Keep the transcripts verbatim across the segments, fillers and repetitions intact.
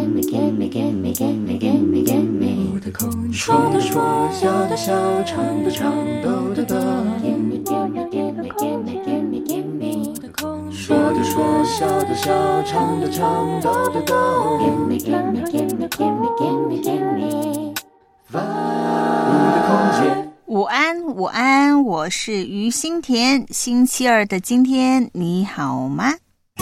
gimme, gimme, gimme, gimme, gimme, gimme. 我的空说的说，笑的笑，唱的唱，抖的抖。Gimme, gimme, gimme, gimme, gimme, gimme. 我的空说的说，笑的笑，唱的唱，抖的抖。Gimme, gimme, gimme, gimme, gimme, gimme. 我的空间。 午安，午安，我是于心田。星期二的今天，你好吗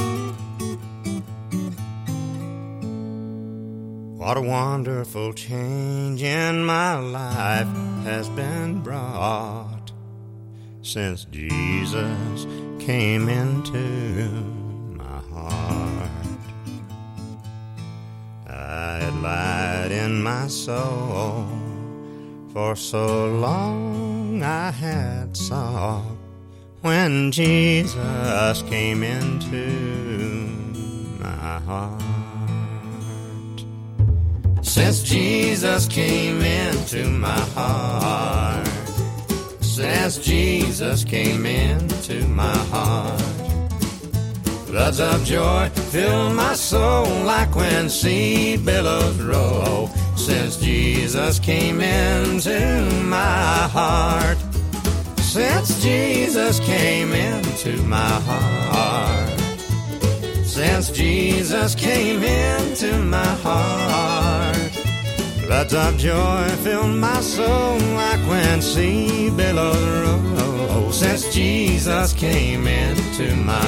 ？What a wonderful change in my life has been brought since Jesus came into my heart. I had lied in my soul, for so long I had sought. When Jesus came into my heart.Since Jesus came into my heart, since Jesus came into my heart, floods of joy fill my soul like when sea billows roll. Since Jesus came into my heart, since Jesus came into my heart.Since Jesus came into my heart, floods of joy fill my soul like when sea billows roll. Since Jesus came into my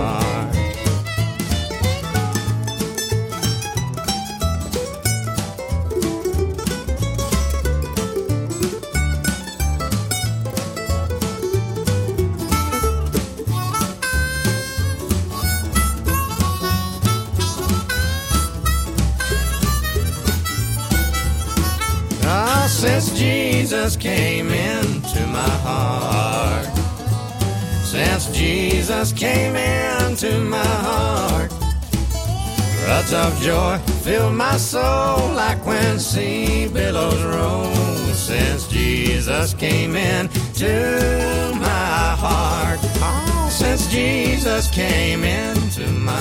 heart.Since Jesus came into my heart, since Jesus came into my heart, floods of joy fill my soul like when sea billows roll. Since Jesus came into my heart, oh, since Jesus came into my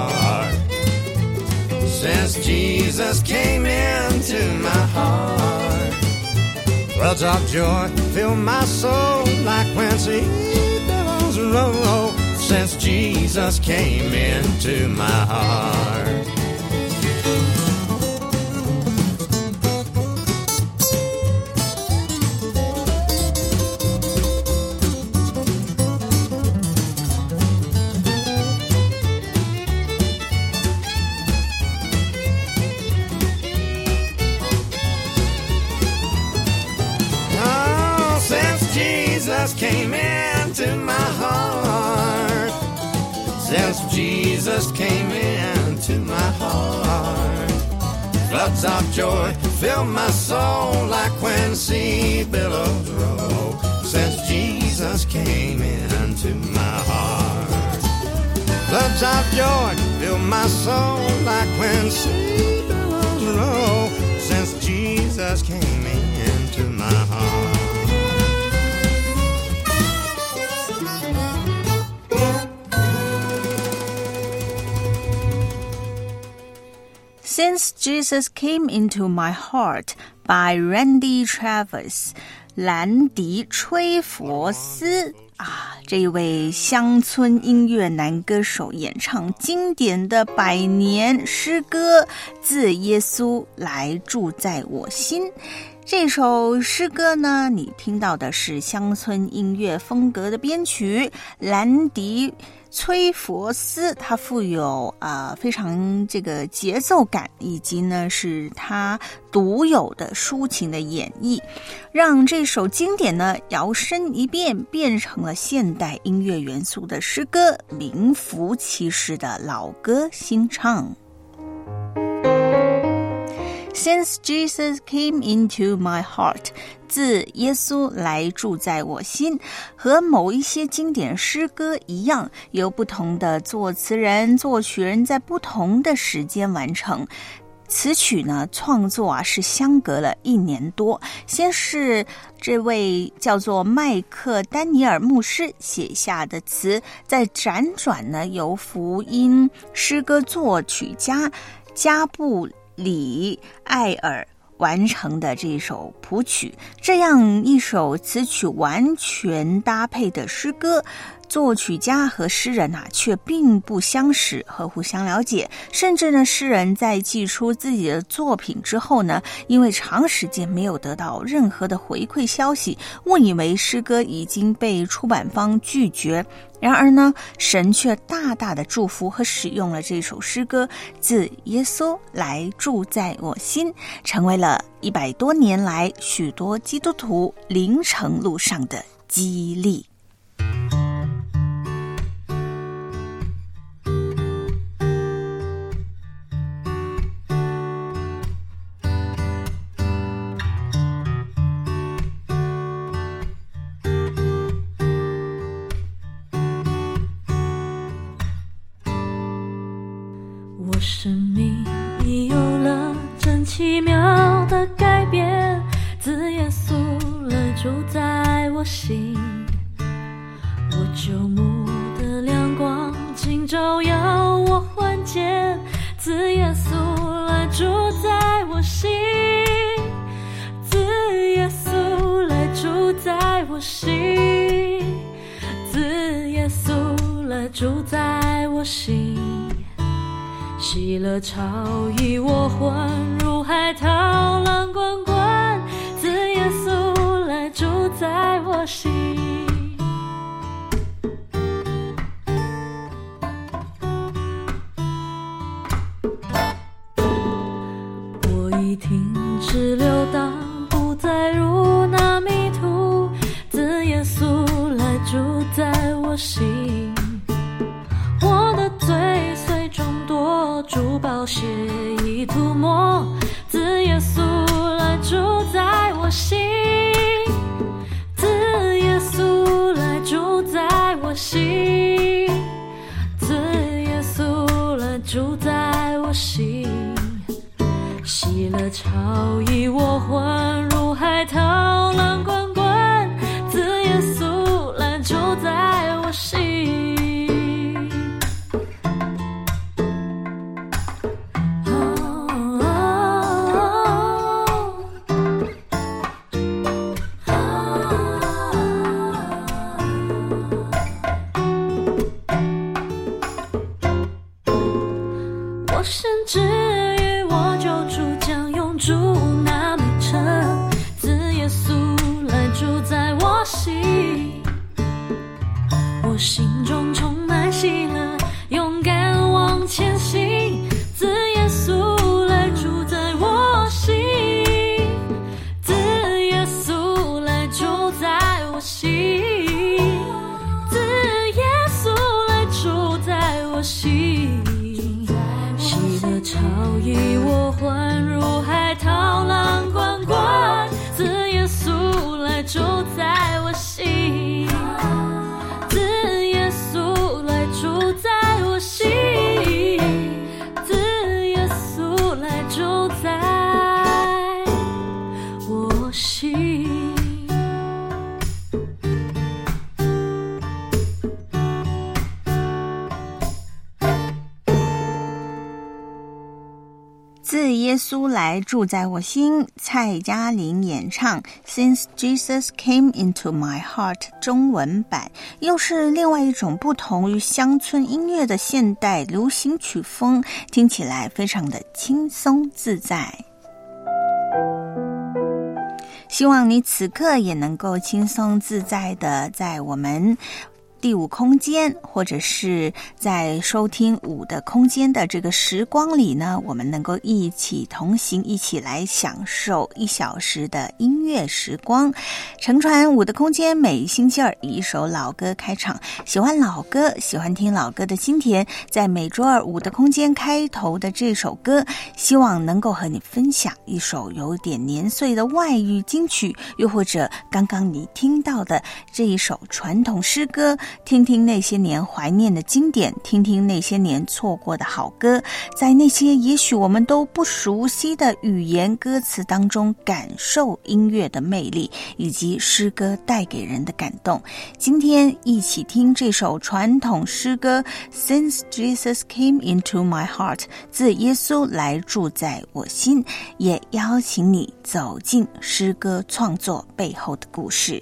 heart.Since Jesus came into my heart, floods of joy fill my soul like when sea billows roll. Since Jesus came into my heart.Came into my heart, since Jesus came into my heart, floods of joy fill my soul like when sea billows roll. Since Jesus came into my heart, floods of joy fill my soul like when sea billows roll. Since Jesus came into my heart.Since Jesus Came Into My Heart by Randy Travis 兰迪吹佛斯啊，这一位乡村音乐男歌手演唱经典的百年诗歌自耶稣来住在我心。这首诗歌呢，你听到的是乡村音乐风格的编曲，兰迪崔佛斯，他富有啊、呃、非常这个节奏感，以及呢是他独有的抒情的演绎，让这首经典呢摇身一变，变成了现代音乐元素的诗歌，名副其实的老歌新唱。Since Jesus came into my heart, 自耶稣来住在我心，和某一些经典诗歌一样，由不同的作词人、作曲人在不同的时间完成。此曲呢，创作啊是相隔了一年多。先是这位叫做麦克丹尼尔牧师写下的词，再辗转呢由福音诗歌作曲家加布李艾尔完成的这一首谱曲。这样一首词曲完全搭配的诗歌，作曲家和诗人啊却并不相识和互相了解，甚至呢诗人在寄出自己的作品之后呢，因为长时间没有得到任何的回馈消息，误以为诗歌已经被出版方拒绝。然而呢，神却大大的祝福和使用了这首诗歌，自耶稣来住在我心，成为了一百多年来许多基督徒灵程路上的激励。 生命已有了真奇妙的改变，自耶稣来住在我心，我救母的亮光竟照耀我魂间，自耶稣来住在我心，自耶稣来住在我心，自耶稣来住在我心，喜乐潮溢我魂，如海涛浪滚滚，自耶稣来住在我心。我已停止流荡，不再如那迷途，自耶稣来住在我心，我的罪虽众多，珠宝血已涂抹，自耶稣来住在我心，自耶稣来住在我心，自耶稣来住在我心，喜乐潮溢我魂，如海涛浪滚滚，自耶稣来住在我心。我深知与我救主将永住那美城，自耶稣来住在我心，我心中充满喜乐，勇敢往前行，自耶稣来住在我心，自耶稣来住在我心，自耶稣来住在我心，潮溢我魂，如海涛浪滚滚，自耶稣来住在我心，自耶稣来住在我心，自耶稣来住在我心。 自耶稣来住在我心，蔡嘉玲演唱 Since Jesus Came Into My Heart 中文版，又是另外一种不同于乡村音乐的现代流行曲风，听起来非常的轻松自在。希望你此刻也能够轻松自在的在我们第五空间，或者是在收听五的空间的这个时光里呢，我们能够一起同行，一起来享受一小时的音乐时光。乘船五的空间，每星期二以一首老歌开场。喜欢老歌，喜欢听老歌的今天，在每周二五的空间开头的这首歌，希望能够和你分享一首有点年岁的外语金曲，又或者刚刚你听到的这一首传统诗歌， 听听那些年怀念的经典，听听那些年错过的好歌，在那些也许我们都不熟悉的语言歌词当中，感受音乐的魅力以及诗歌带给人的感动。今天一起听这首传统诗歌 Since Jesus Came Into My Heart， 自耶稣来住在我心，也邀请你走进诗歌创作背后的故事。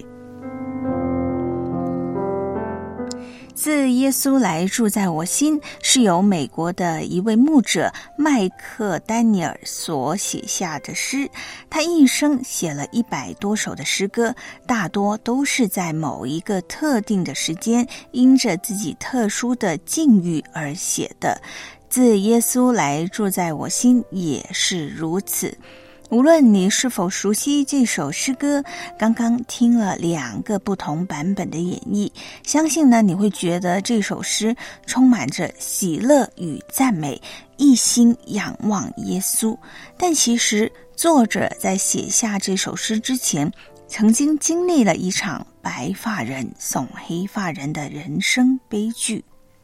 自耶稣来住在我心是由美国的一位牧者麦克丹尼尔所写下的诗，他一生写了一百多首的诗歌，大多都是在某一个特定的时间因着自己特殊的境遇而写的。自耶稣来住在我心也是如此。无论你是否熟悉这首诗歌，刚刚听了两个不同版本的演绎，相信呢你会觉得这首诗充满着喜乐与赞美，一心仰望耶稣。但其实作者在写下这首诗之前，曾经经历了一场白发人送黑发人的人生悲剧。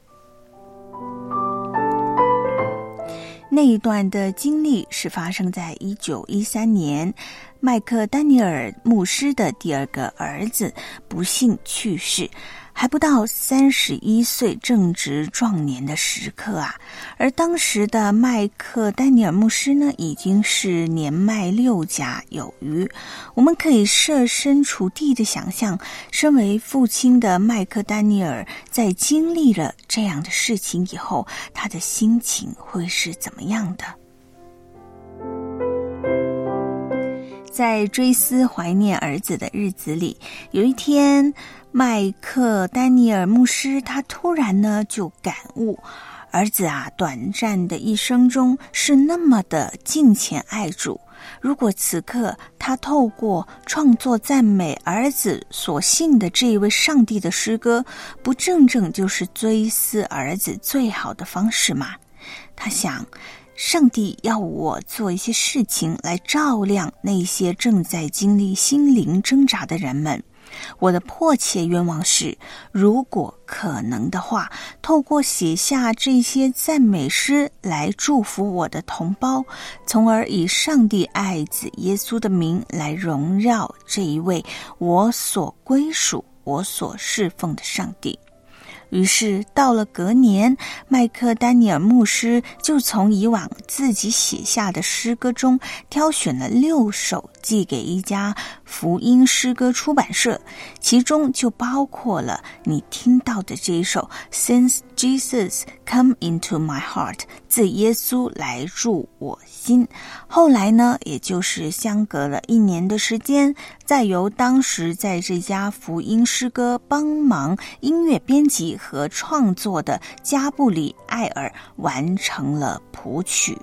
那一段的经历是发生在一九一三年，麦克丹尼尔牧师的第二个儿子不幸去世，还不到三十一岁正值壮年的时刻啊。而当时的麦克丹尼尔牧师呢，已经是年迈六甲有余。我们可以设身处地的想象，身为父亲的麦克丹尼尔在经历了这样的事情以后，他的心情会是怎么样的？在追思怀念儿子的日子里，有一天麦克丹尼尔牧师他突然呢就感悟，儿子啊短暂的一生中是那么的敬虔爱主，如果此刻他透过创作赞美儿子所信的这一位上帝的诗歌，不正正就是追思儿子最好的方式吗？他想，上帝要我做一些事情来照亮那些正在经历心灵挣扎的人们。我的迫切愿望是，如果可能的话，透过写下这些赞美诗来祝福我的同胞，从而以上帝爱子耶稣的名来荣耀这一位我所归属、我所侍奉的上帝。于是到了隔年，麦克丹尼尔牧师就从以往自己写下的诗歌中挑选了六首寄给一家福音诗歌出版社，其中就包括了你听到的这一首 Since Jesus Come Into My Heart， 自耶稣来住我心。后来呢，也就是相隔了一年的时间，再由当时在这家福音诗歌帮忙音乐编辑和创作的加布里艾尔完成了谱曲。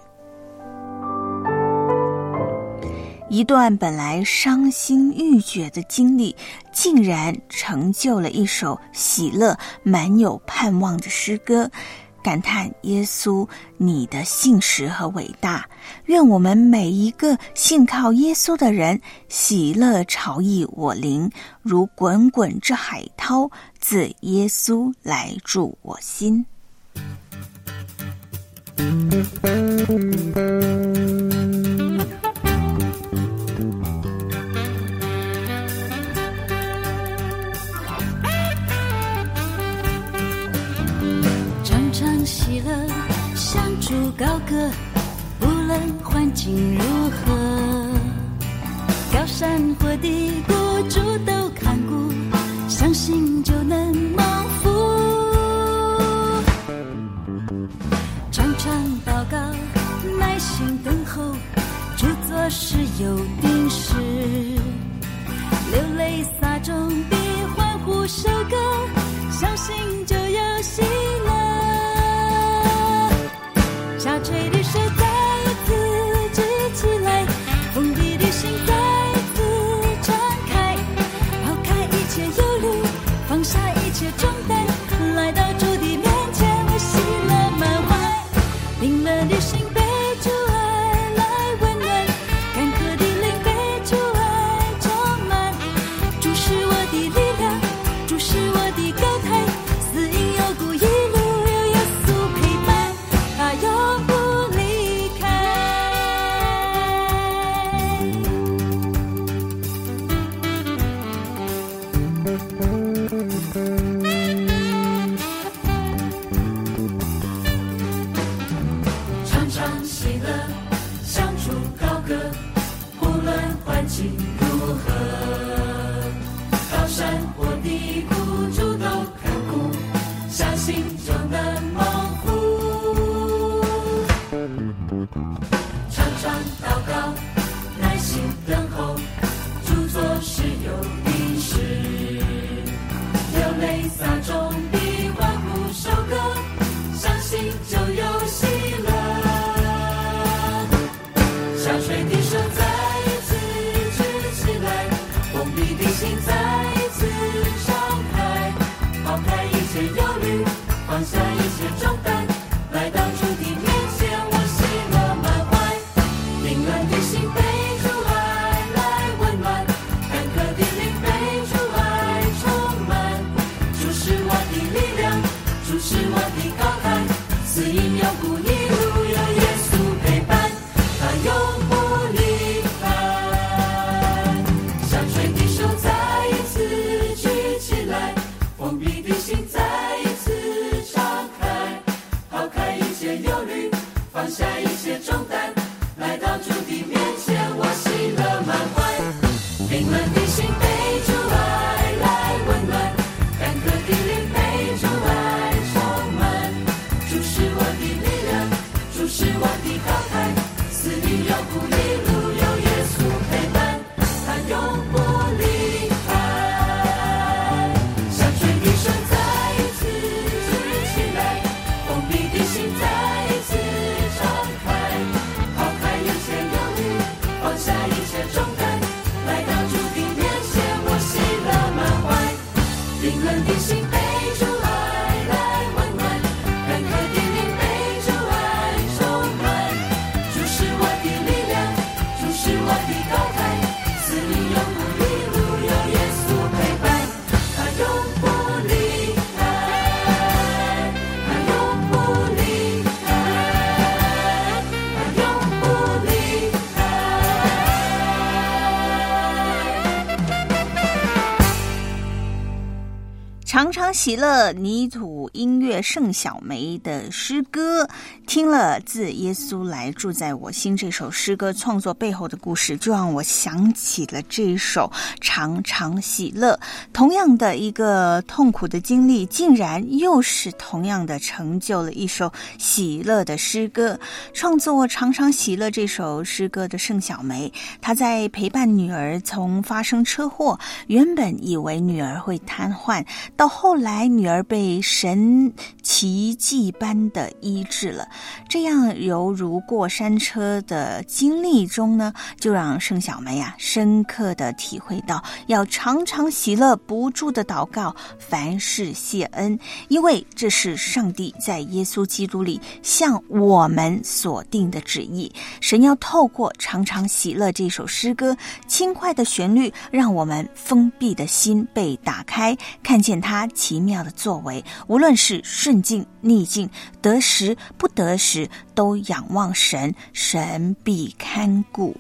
一段本来伤心欲绝的经历，竟然成就了一首喜乐满有盼望的诗歌，感叹耶稣你的信实和伟大。愿我们每一个信靠耶稣的人，喜乐潮溢我灵，如滚滚之海涛，自耶稣来住我心。 喜乐向主高歌，无论环境如何，高山或低谷主都看顾，相信就能蒙福。常常祷告，耐心等候，主做事有定时，流泪撒种比欢呼收割，相信就有喜乐。下垂的水再一次举起来，封闭的心再一次敞开， 情如何？高山或低谷，主都看顾，相信就能蒙福。常常祷告，耐心等候，主做事有定时，流泪撒种比欢呼收割，相信就有喜乐。下垂的手再一次举起来，封闭的心再一次敞开，抛开一切忧虑，放下一切重担，来到主的面前，我喜乐满怀。凌乱的心被主爱来温暖，干渴的灵被主爱充满。主是我的力量，主是我的高台，死荫永不一路有耶稣陪伴，他永不离开。下垂的手再一次举起来，封闭的心再一次敞开，抛开一切忧虑，放下一切重担，来到主的面前，我喜乐满怀。凌乱的心被主爱来温暖，干渴的灵被主爱充满。主是我的力量，主是我的高台，死荫永不一路有耶稣陪伴，他永不离开。下垂的手再一次举起来，封闭的心再一次敞开，抛开一切忧虑，放下一切重担，来到主的面前，我喜乐满怀。凌乱的心被主爱来温暖，干渴的灵被主爱充满。主是我的力量，主是我的高台，死荫永不一路有耶稣陪伴，他永不离开，他永不离开，他永不离开。 常常喜乐泥土音乐盛小梅的诗歌，听了自耶稣来住在我心这首诗歌创作背后的故事，就让我想起了这一首常常喜乐。同样的一个痛苦的经历，竟然又是同样的成就了一首喜乐的诗歌。创作常常喜乐这首诗歌的盛小梅，她在陪伴女儿从发生车祸，原本以为女儿会瘫痪，到后来女儿被神奇迹般的医治了，这样犹如过山车的经历中呢，就让盛小梅啊深刻的体会到要常常喜乐，不住的祷告，凡事谢恩，因为这是上帝在耶稣基督里向我们所定的旨意。神要透过常常喜乐这首诗歌轻快的旋律，让我们封闭的心被打开，看见他奇妙的作为，无论是顺境逆境，得时不得时，都仰望神，神必看顾。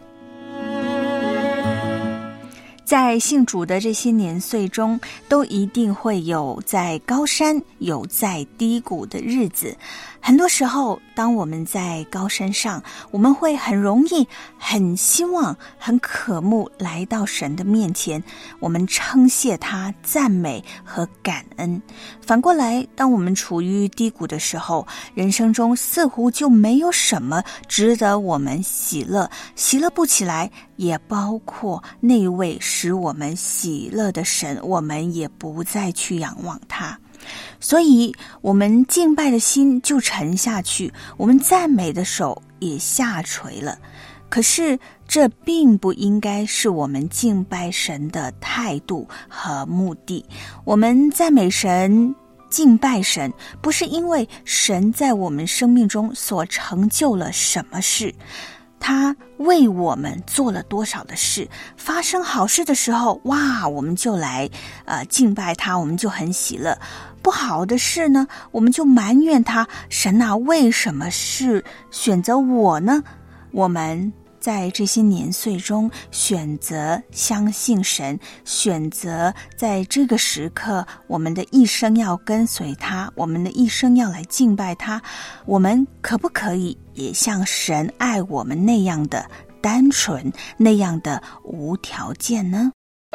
在信主的这些年岁中，都一定会有在高山有在低谷的日子。很多时候，当我们在高山上，我们会很容易很希望很渴慕来到神的面前，我们称谢他，赞美和感恩。反过来，当我们处于低谷的时候，人生中似乎就没有什么值得我们喜乐，喜乐不起来，也包括那位使我们喜乐的神，我们也不再去仰望他。所以我们敬拜的心就沉下去，我们赞美的手也下垂了。可是这并不应该是我们敬拜神的态度和目的。我们赞美神，敬拜神，不是因为神在我们生命中所成就了什么事，他为我们做了多少的事，发生好事的时候，哇，我们就来呃敬拜他，我们就很喜乐。不好的事呢，我们就埋怨他，神啊，为什么是选择我呢？我们在这些年岁中选择相信神，选择在这个时刻我们的一生要跟随他，我们的一生要来敬拜他。我们可不可以也像神爱我们那样的单纯，那样的无条件呢？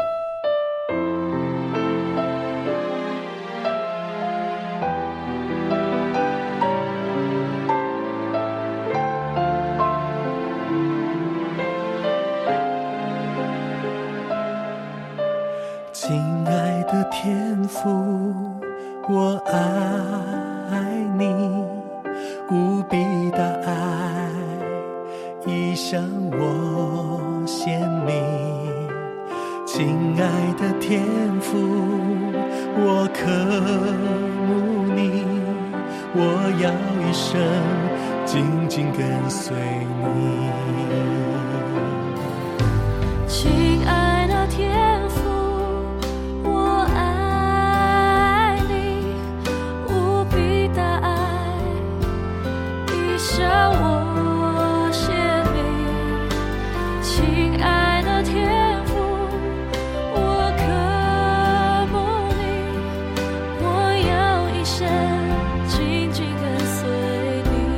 亲爱的天父，我爱你，无比的爱已向我显明。亲爱的天父，我渴慕你，我要一生紧紧跟随你。 亲爱的天父，我爱你，无比的爱已向我显明。亲爱的天父，我渴慕你，我要一生紧紧跟随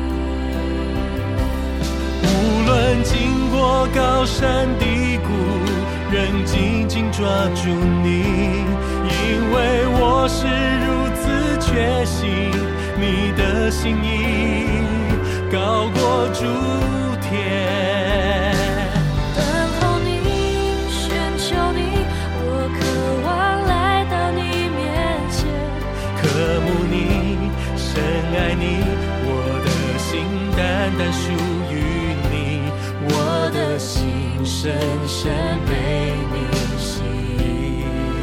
你。 无论经过高山低谷，仍紧紧抓住你，因为我是如此确信，你的心意高过诸天。 等候你，寻求你，我渴望来到你面前。 渴慕你，深爱你，我的心单单属于你，我的心深深被你吸引，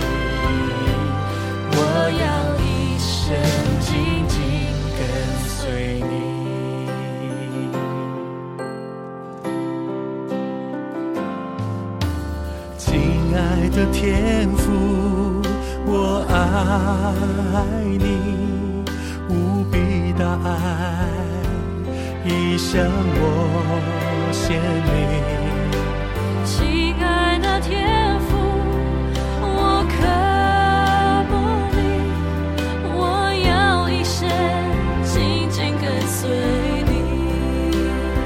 我要一生紧紧跟随你。亲爱的天父，我爱你，无比的爱已向我显明。 亲爱的天父，我渴慕你，我要一生紧紧跟随你。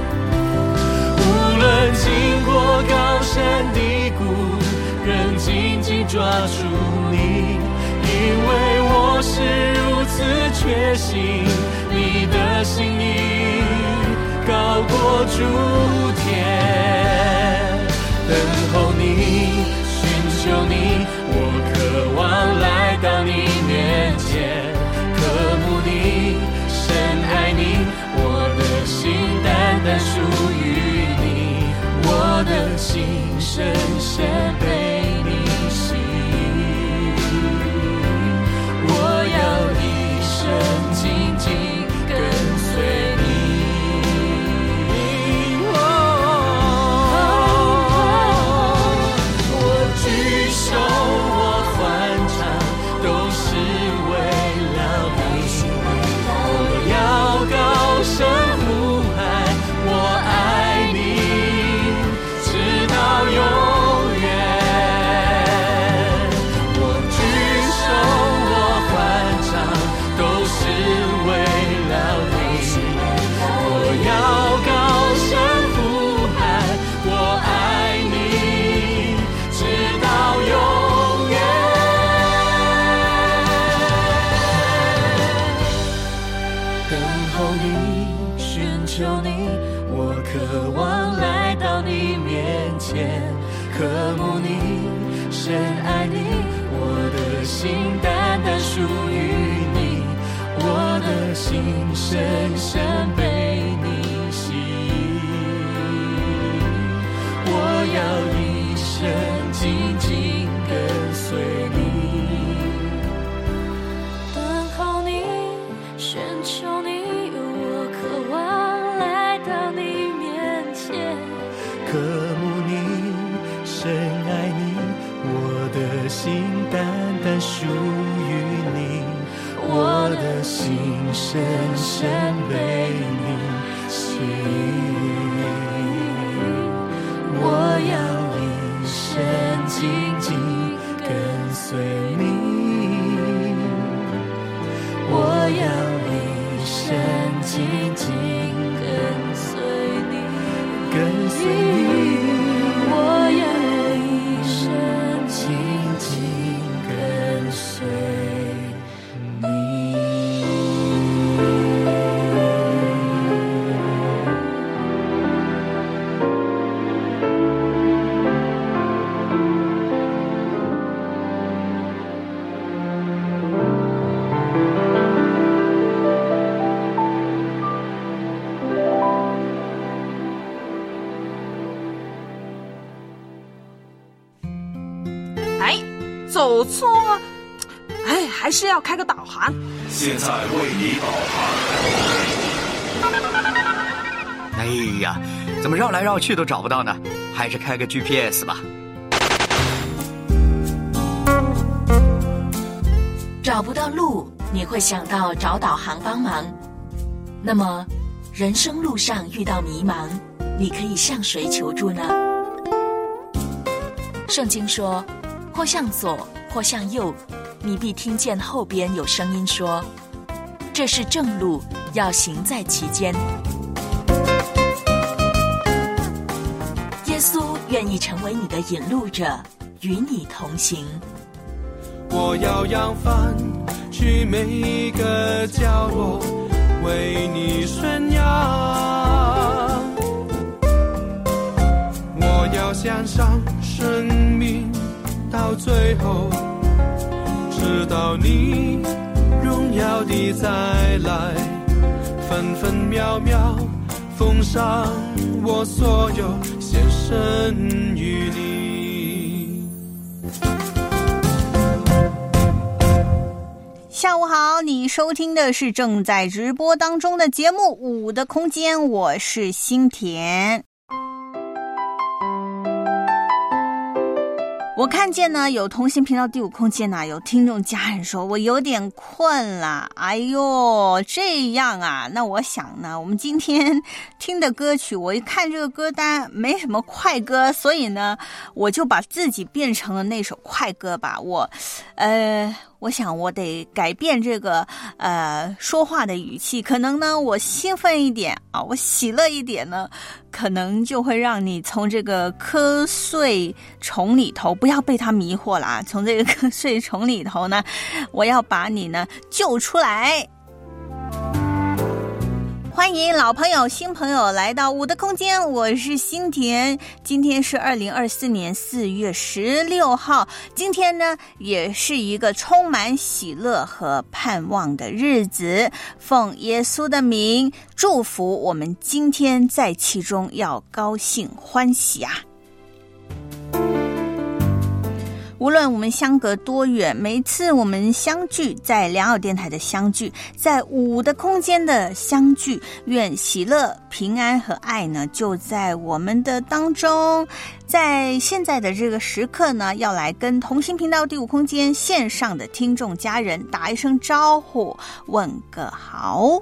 无论经过高山低谷，仍紧紧抓住你，因为我是如此确信，你的心意高过诸天。等候你，寻求你，我渴望来到你面前。渴慕你，深爱你，我的心单单属于你，我的心深深被你吸引，我要一生紧紧跟随你。渴望来到你面前，渴慕你，深爱你，我的心单单属于你，我的心深深被你吸引，我要一生紧紧跟随你， 等候你，寻求你，我渴望来到你面前， 渴慕你，深爱你，我的心单单属于你，我的心深深被你吸引，我要一生紧紧跟随你，我要一生紧紧跟随你，跟随你。 走错，哎，还是要开个导航。 现在为你导航。 哎呀，怎么绕来绕去都找不到呢？还是开个 G P S 吧。 找不到路，你会想到找导航帮忙。那么，人生路上遇到迷茫，你可以向谁求助呢？圣经说，或向左，或向右，你必听见后边有声音说，这是正路，要行在其间。耶稣愿意成为你的引路者，与你同行。 我要扬帆去每一个角落，为你宣扬。我要献上生命到最后，直到你荣耀地再来，分分秒秒奉上我所有，献身于你。 下午好，你收听的是正在直播当中的节目《五的空间》，我是心田。我看见呢，有同行频道第五空间呢、啊，有听众家人说我有点困了。哎呦，这样啊？那我想呢，我们今天听的歌曲，我一看这个歌单没什么快歌，所以呢，我就把自己变成了那首快歌吧。我，呃。我想我得改变这个呃说话的语气，可能呢我兴奋一点啊，我喜乐一点呢，可能就会让你从这个瞌睡虫里头不要被它迷惑啦，从这个瞌睡虫里头呢，我要把你呢救出来。欢迎老朋友新朋友来到我的空间，我是心田。今天是二零二四年四月十六号，今天呢也是一个充满喜乐和盼望的日子，奉耶稣的名祝福我们今天在其中要高兴欢喜啊。无论我们相隔多远，每一次我们相聚，在良友电台的相聚，在五的空间的相聚，愿喜乐、平安和爱呢就在我们的当中。在现在的这个时刻呢，要来跟同心频道第五空间线上的听众家人打一声招呼，问个好。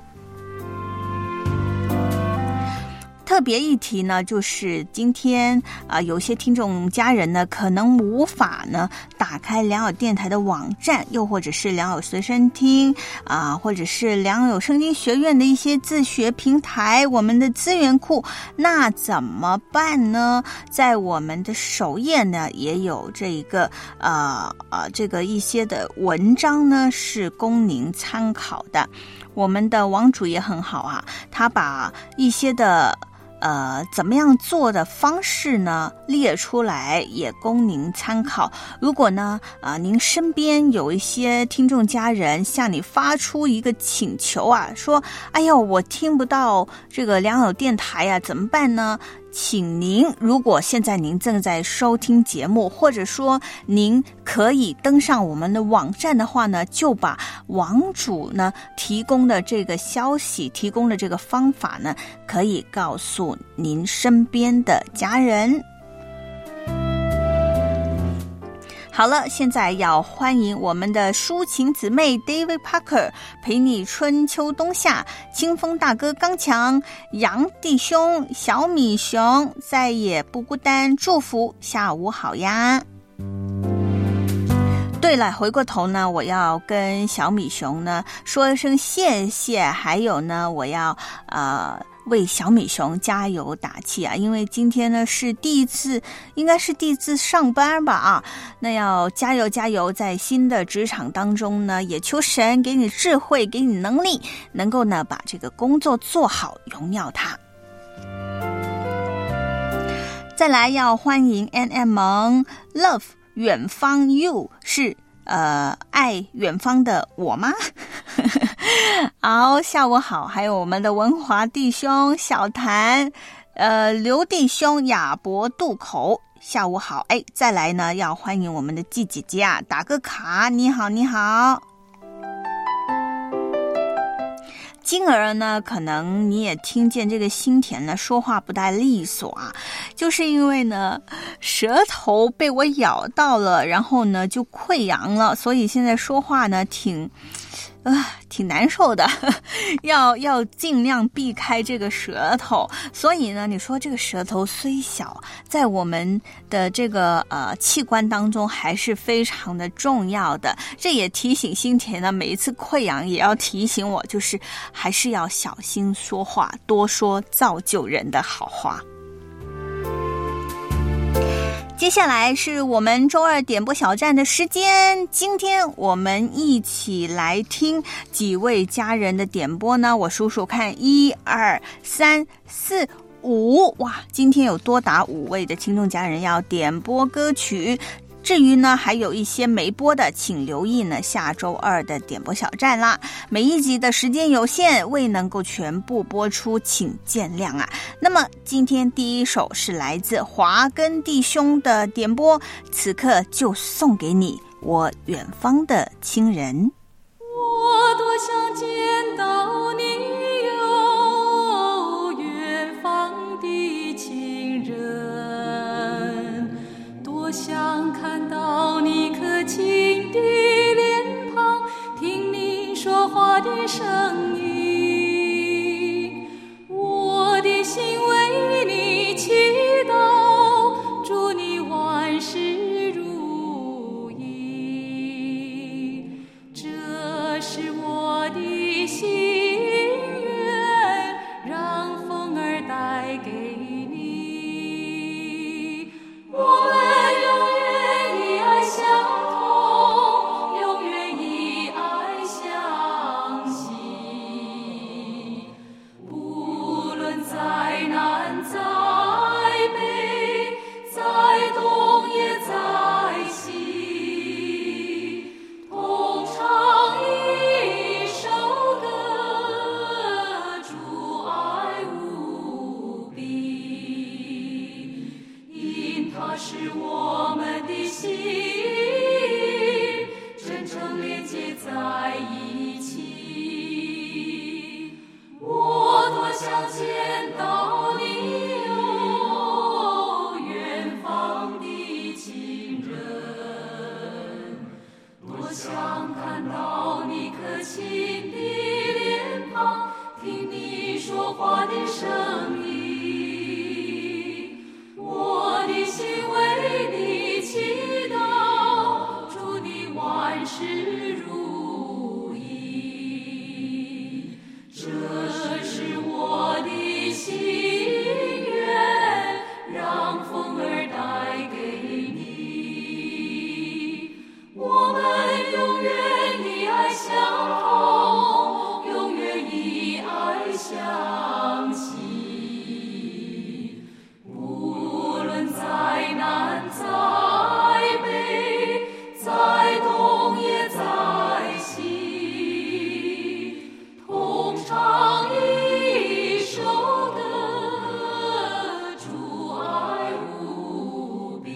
特别议题呢，就是今天啊、呃，有些听众家人呢，可能无法呢打开良友电台的网站，又或者是良友随身听啊、呃，或者是良友圣经学院的一些自学平台，我们的资源库，那怎么办呢？在我们的首页呢，也有这一个呃呃这个一些的文章呢，是供您参考的。我们的网主也很好啊，他把一些的呃，怎么样做的方式呢列出来，也供您参考。如果呢，啊、呃，您身边有一些听众家人向你发出一个请求啊，说，哎呦，我听不到这个良友电台啊，怎么办呢？请您，如果现在您正在收听节目，或者说您可以登上我们的网站的话呢，就把网主呢提供的这个消息，提供的这个方法呢，可以告诉您身边的家人。好了，现在要欢迎我们的抒情姊妹 David Parker， 陪你春秋冬夏，清风大哥刚强，杨弟兄，小米熊，再也不孤单，祝福下午好呀。对了，回过头呢，我要跟小米熊呢说一声谢谢，还有呢，我要呃为小米熊加油打气啊！因为今天呢是第一次，应该是第一次上班吧啊，那要加油加油，在新的职场当中呢，也求神给你智慧，给你能力，能够呢把这个工作做好，荣耀他。再来要欢迎 N M 萌 Love。远方 you 是呃爱远方的我吗？好，下午好，还有我们的文华弟兄小谭， 呃，刘弟兄、亚伯、渡口，下午好。哎，再来呢，要欢迎我们的季姐姐啊，打个卡，你好，你好。金儿呢，可能你也听见这个新田呢说话不太利索啊，就是因为呢舌头被我咬到了，然后呢就溃疡了，所以现在说话呢挺啊、呃，挺难受的，要要尽量避开这个舌头。所以呢，你说这个舌头虽小，在我们的这个呃器官当中还是非常的重要的。这也提醒新田呢，每一次溃疡也要提醒我，就是还是要小心说话，多说造就人的好话。接下来是我们周二点播小站的时间，今天我们一起来听几位家人的点播呢？我数数看，一二三四五，哇，今天有多达五位的听众家人要点播歌曲。至于呢，还有一些没播的，请留意呢下周二的点播小站啦。每一集的时间有限，未能够全部播出，请见谅啊。那么今天第一首是来自华根弟兄的点播，此刻就送给你，我远方的亲人。 我多想见到你哟，远方的亲人，多想看到你可亲的脸庞，听你说话的声音，我的心为你祈祷，祝你万事如意，这是我的心愿，让风儿带给你，我们永远以爱相通，永远以爱相系，不论在南在北，在东也在西，同唱一首歌，主爱无比，因它是我们的心真正连接在一起，我多想见到你哟，远方的亲人，多想看到你可亲的脸庞，听你说话的声音，我的心为你祈祷，祝你万事如意，这是我的心愿，让风儿带给你，我们永远以爱相通，永远以爱相系，无论在南在北，在东也在西，同唱一首歌，主爱无比，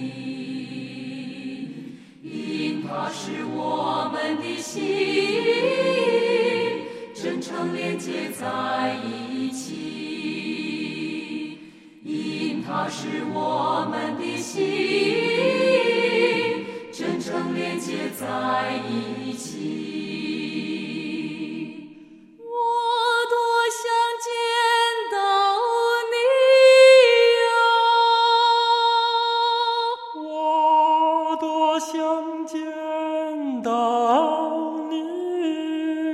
因它是我们的心真正连接在一起，因它是我们的心真正连接在一起，我多想见到你我多想见到你哟。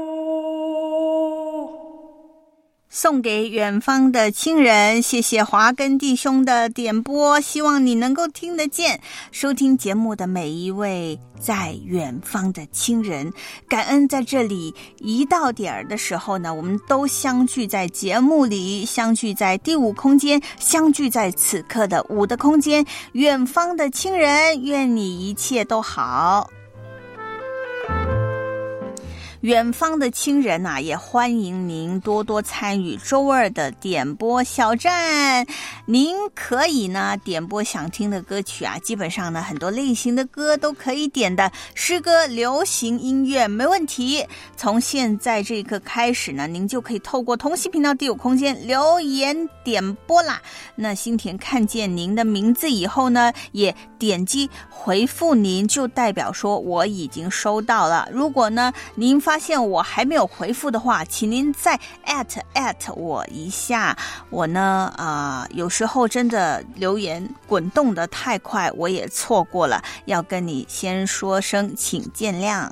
送给远方的亲人，谢谢华根弟兄的点播，希望你能够听得见。收听节目的每一位在远方的亲人，感恩在这里一到点儿的时候呢，我们都相聚在节目里，相聚在第五空间，相聚在此刻的五的空间。远方的亲人，愿你一切都好。 远方的亲人啊，也欢迎您多多参与周二的点播小站。您可以呢点播想听的歌曲啊，基本上呢很多类型的歌都可以点的，诗歌、流行音乐没问题。从现在这一刻开始呢，您就可以透过同喜频道第五空间留言点播啦。那新田看见您的名字以后呢，也点击回复您，就代表说我已经收到了。如果呢您发现我还没有回复的话，请您再 at at 我一下。我呢啊、呃，有时候真的留言滚动的太快，我也错过了，要跟你先说声请见谅。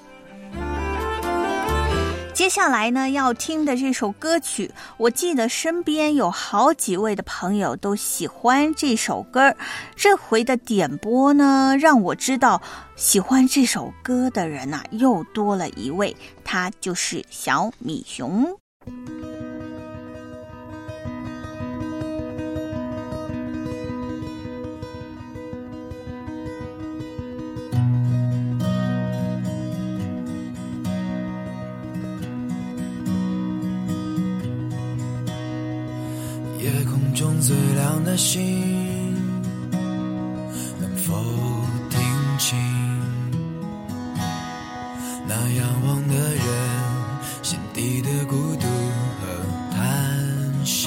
接下来呢要听的这首歌曲，我记得身边有好几位的朋友都喜欢这首歌，这回的点播呢让我知道喜欢这首歌的人啊又多了一位，他就是小米熊。 夜空中最亮的星，能否听清那仰望的人心底的孤独和叹息？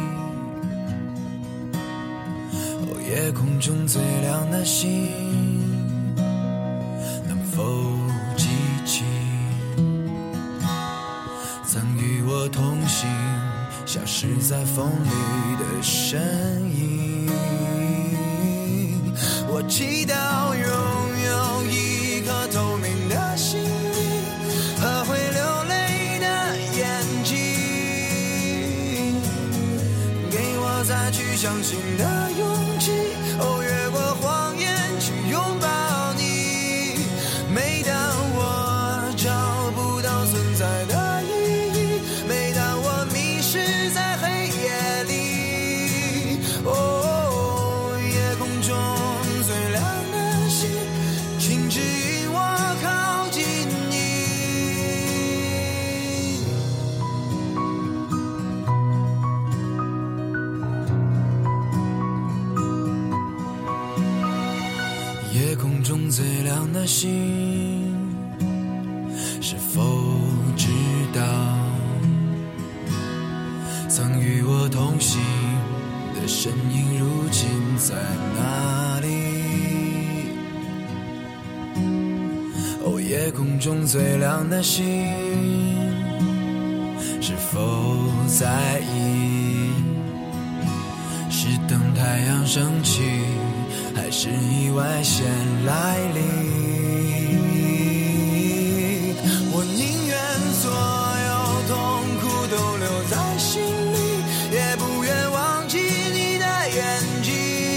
哦，夜空中最亮的星，能否记起曾与我同行消失在风里的身影？我祈祷拥有一颗透明的心灵和会流泪的眼睛，给我再去相信的勇气，哦，越过谎言去拥抱你。每当我找不到存在的意义，每当我迷失在黑夜里，哦，夜空中最亮的星，请指引我靠近你。夜空中最亮的星，是否知道曾与我同行的身影如今在哪里？哦，夜空中最亮的星，是否在意是等太阳升起，还是意外先来临？我宁愿所有痛苦都留在心里，也不愿忘记你的眼睛，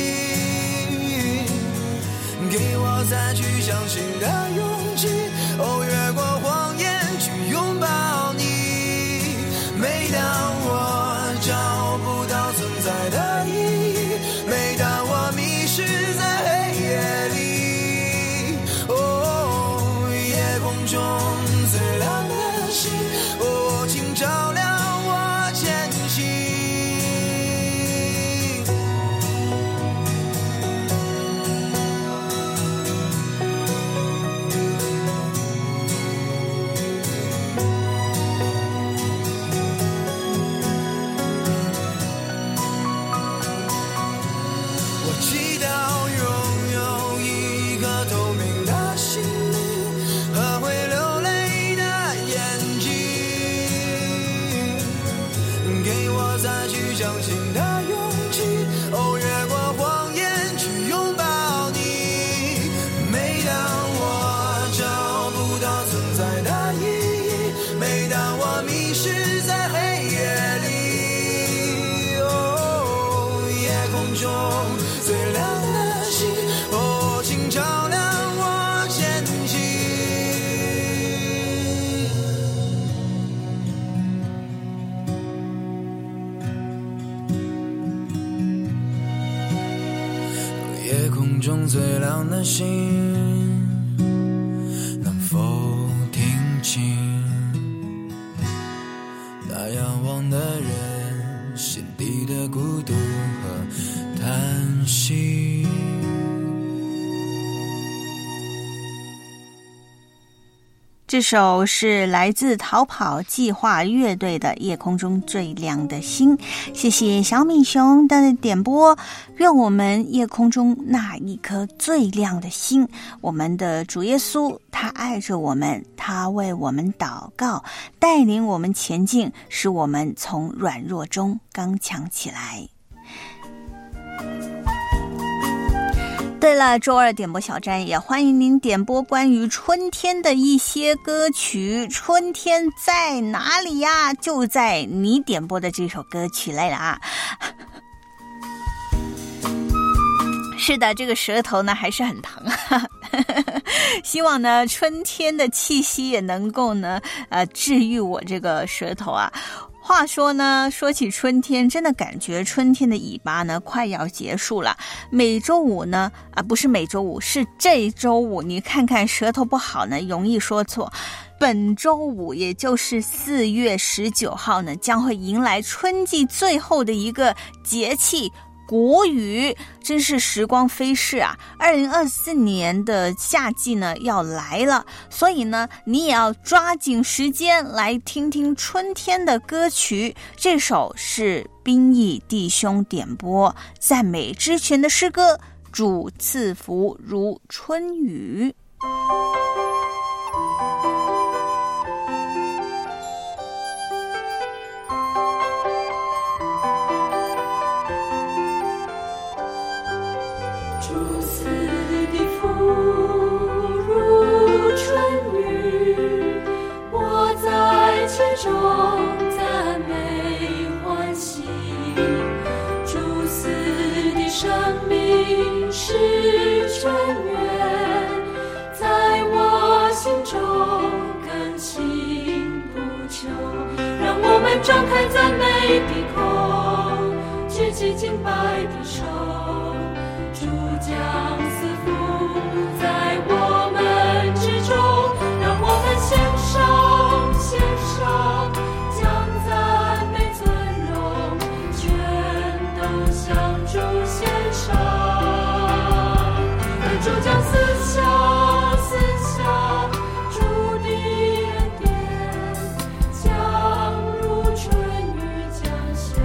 给我再去相信的勇气，哦，越过谎言去拥抱你。每当我找不到存在的意义，每当我迷失在黑夜里，哦，夜空中最亮的星，哦，请照亮我前行。我祈祷拥有一颗透明的心灵和会流泪的眼睛，给我再去相信的勇气，哦，越过谎言去拥抱你。每当我找不到存在的意义，每当我迷失在黑夜里，哦，夜空中最亮的星，哦，请照亮我前行。夜空中最亮的星，能否听清息。 这首是来自逃跑计划乐队的《夜空中最亮的星》，谢谢小米熊的点播。愿我们夜空中那一颗最亮的星，我们的主耶稣，他爱着我们，他为我们祷告，带领我们前进，使我们从软弱中刚强起来。对了，周二点播小站也欢迎您点播关于春天的一些歌曲。春天在哪里呀？就在你点播的这首歌曲来了啊！是的，这个舌头呢还是很疼啊。希望呢春天的气息也能够呢呃治愈我这个舌头啊。话说呢，说起春天，真的感觉春天的尾巴呢快要结束了。每周五呢，啊不是每周五，是这周五，你看看舌头不好呢，容易说错。本周五，也就是四月十九号呢，将会迎来春季最后的一个节气。国语，真是时光飞逝啊！二零二四年的夏季呢要来了，所以呢，你也要抓紧时间来听听春天的歌曲。这首是兵役弟兄点播赞美之泉的诗歌，主赐福如春雨。 中赞美欢喜，主赐的生命是泉源，在我心中更新不朽。让我们张开赞美的口，举起敬拜的手，主将赐福在我们之中，让我们献上献上，将赞美尊荣全都向主献上，而主将赐下赐下主的恩典，将如春雨降下。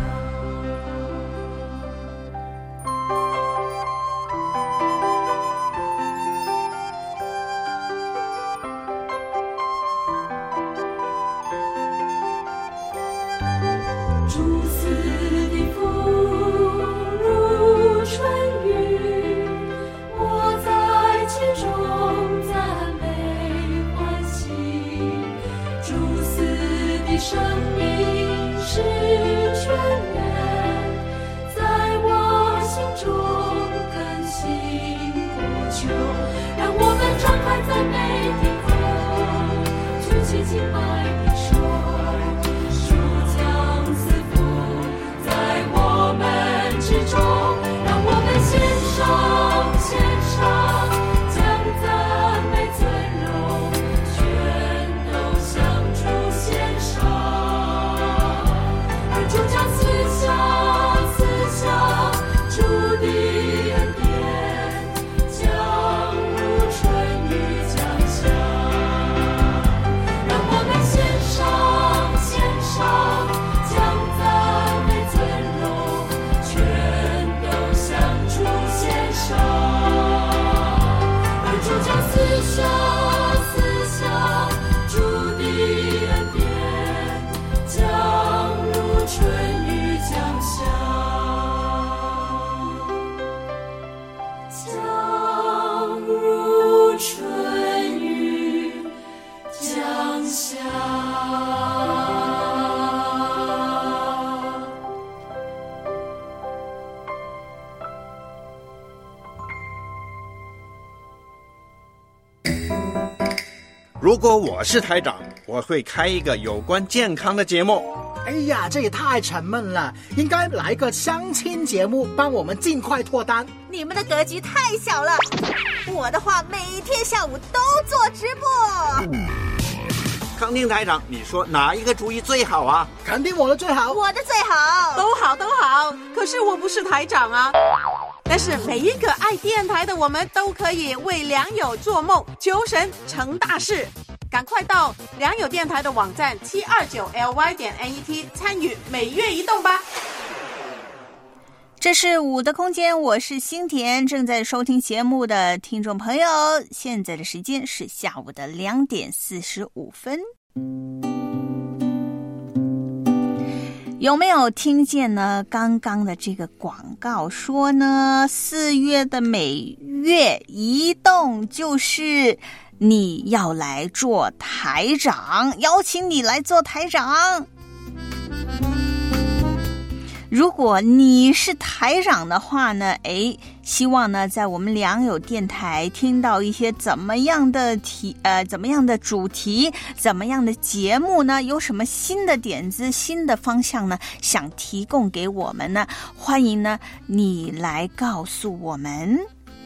主赐的福如春雨，我在其中赞美欢喜。主赐的生命是泉源，在我心中更新不朽。让我们张开赞美的口，举起敬拜的手，之中，让我们献上献上，将赞美尊荣全都向主献上，而主将赐下赐下主的恩典，将如春雨降下。让我们献上献上，将赞美尊荣全都向主献上，而主将赐下赐下主的恩典，将如春雨降下，将如春雨降下。 如果我是台长，我会开一个有关健康的节目。 哎呀，这也太沉闷了，应该来个相亲节目，帮我们尽快脱单。 你们的格局太小了，我的话每天下午都做直播。 康定台长，你说哪一个主意最好啊？ 肯定我的最好。 我的最好。 都好都好，可是我不是台长啊。哎， 但是每一个爱电台的我们都可以为良友做梦，求神成大事。赶快到良友电台的网站 七二九 L Y 点 N E T 参与每月移动吧。 这是五的空间，我是新田，正在收听节目的听众朋友，现在的时间是下午的两点四十五分。有没有听见呢？刚刚的这个广告说呢，四月的每月移动就是你要来做台长，邀请你来做台长。如果你是台长的话呢，诶，希望呢在我们良友电台听到一些怎么样的题呃怎么样的主题，怎么样的节目呢？有什么新的点子、新的方向呢？想提供给我们呢？欢迎呢你来告诉我们。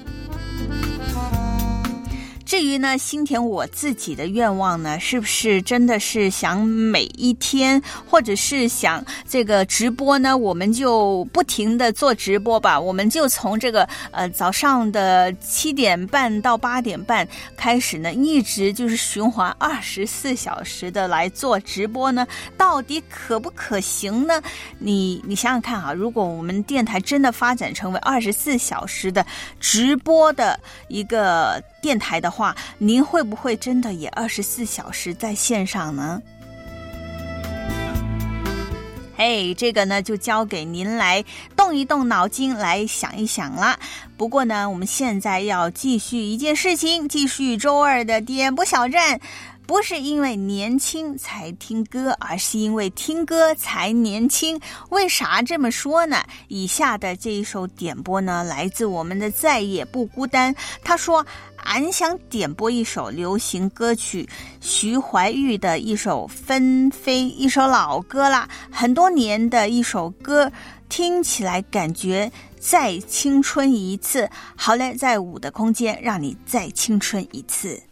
至于呢，新田我自己的愿望呢，是不是真的是想每一天，或者是想这个直播呢，我们就不停的做直播吧，我们就从这个呃早上的七点半到八点半开始呢，一直就是循环二十四小时的来做直播呢，到底可不可行呢？你你想想看啊，如果我们电台真的发展成为二十四小时的直播的一个电台的话，您会不会真的也二十四小时在线上呢？嘿，这个呢就交给您来动一动脑筋，来想一想啦。不过呢，我们现在要继续一件事情，继续周二的点播小站。不是因为年轻才听歌，而是因为听歌才年轻。为啥这么说呢？以下的这一首点播呢，来自我们的再也不孤单。他说，俺想点播一首流行歌曲，徐怀钰的一首《纷飞》，一首老歌啦，很多年的一首歌，听起来感觉再青春一次。好嘞，在五的空间让你再青春一次。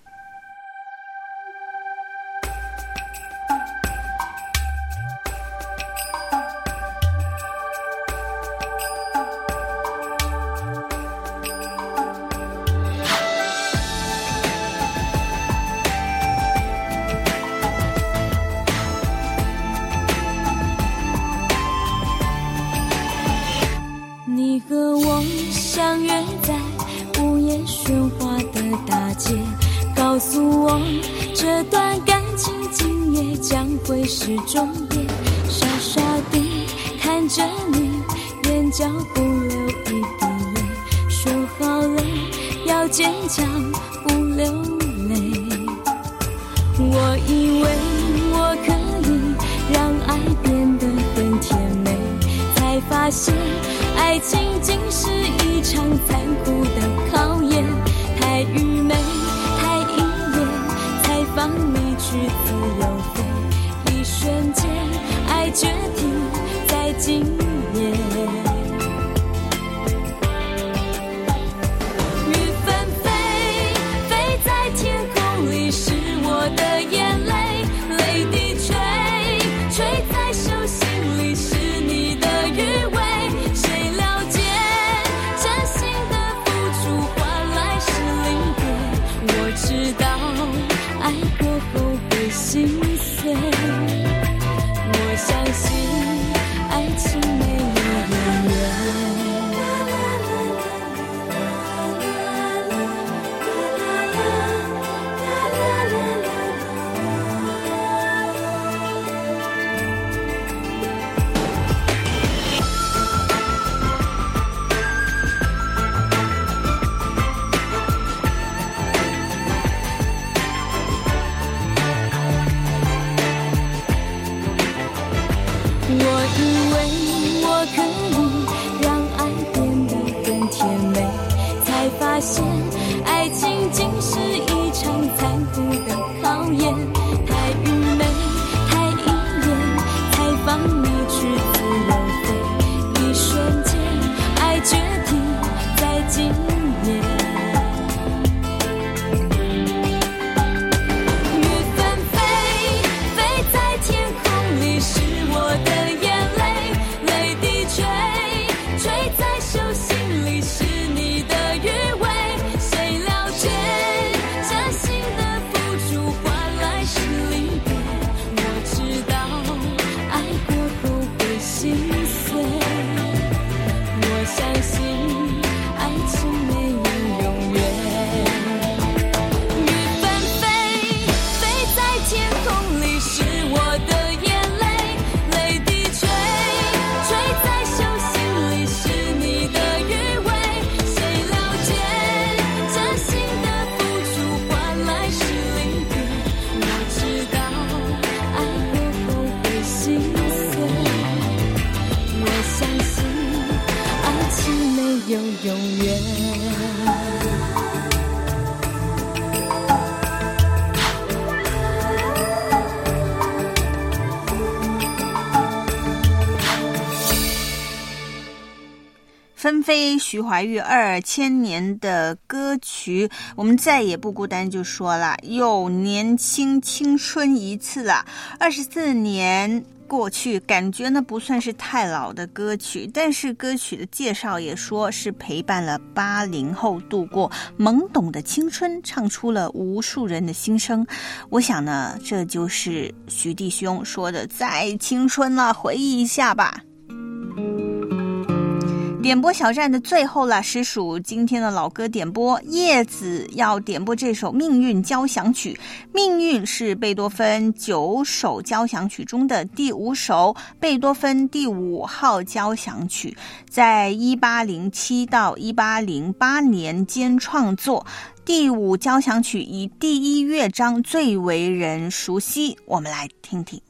相约在午夜喧哗的大街，告诉我这段感情今夜将会是终点。傻傻地看着你，眼角不流一滴泪，说好了要坚强不流泪。我以为我可以让爱变得很甜美，才发现爱情竟是一场残酷的考验，太愚昧，太一眼，才放你去自由飞。一瞬间，爱决定在今夜。雨纷飞，飞在天空里，是我的眼泪，泪滴垂，垂在手心里，是你的余味。知道爱过后会心碎，我相信爱情没有永远。发现爱情竟是一场残酷的考验，太愚昧，太一眼，才放你去自由飞。一瞬间，爱决定在今夜。雨纷飞，飞在天空里，是我的眼泪，泪滴垂，垂在手心里，是永远。 纷飞徐怀钰二千年的歌曲，我们再也不孤单就说了，又年轻青春一次了。二十四年过去，感觉呢不算是太老的歌曲，但是歌曲的介绍也说是陪伴了八零后度过懵懂的青春，唱出了无数人的心声。我想呢，这就是徐弟兄说的再青春了，回忆一下吧。点播小站的最后了，实属今天的老歌点播。叶子要点播这首《命运交响曲》，命运是贝多芬九首交响曲中的第五首，贝多芬第五号交响曲，在一八零七到一八零八年间创作。第五交响曲以第一乐章最为人熟悉，我们来听听。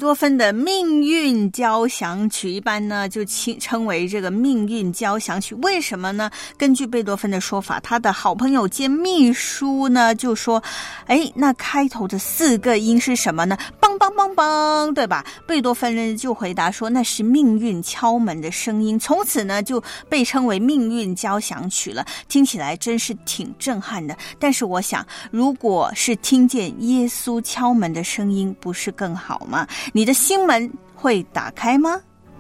多芬的命运交响曲，一般呢就称为这个命运交响曲。为什么呢？根据贝多芬的说法，他的好朋友兼秘书呢就说，哎，那开头的四个音是什么呢？梆梆梆梆，对吧？贝多芬呢就回答说，那是命运敲门的声音，从此呢就被称为命运交响曲了。听起来真是挺震撼的，但是我想，如果是听见耶稣敲门的声音，不是更好吗？你的心门会打开吗？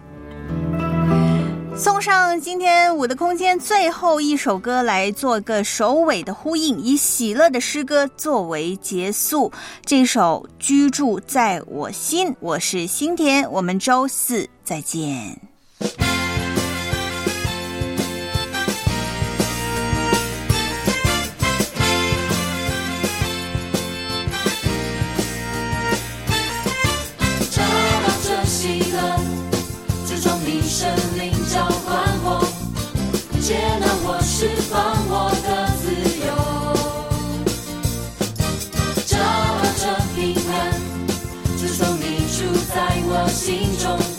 送上今天我的空间最后一首歌来做个首尾的呼应，以喜乐的诗歌作为结束。这首居住在我心，我是心田，我们周四再见。 生命召唤我，接纳我，释放我的自由，照着平安，主从你住在我心中。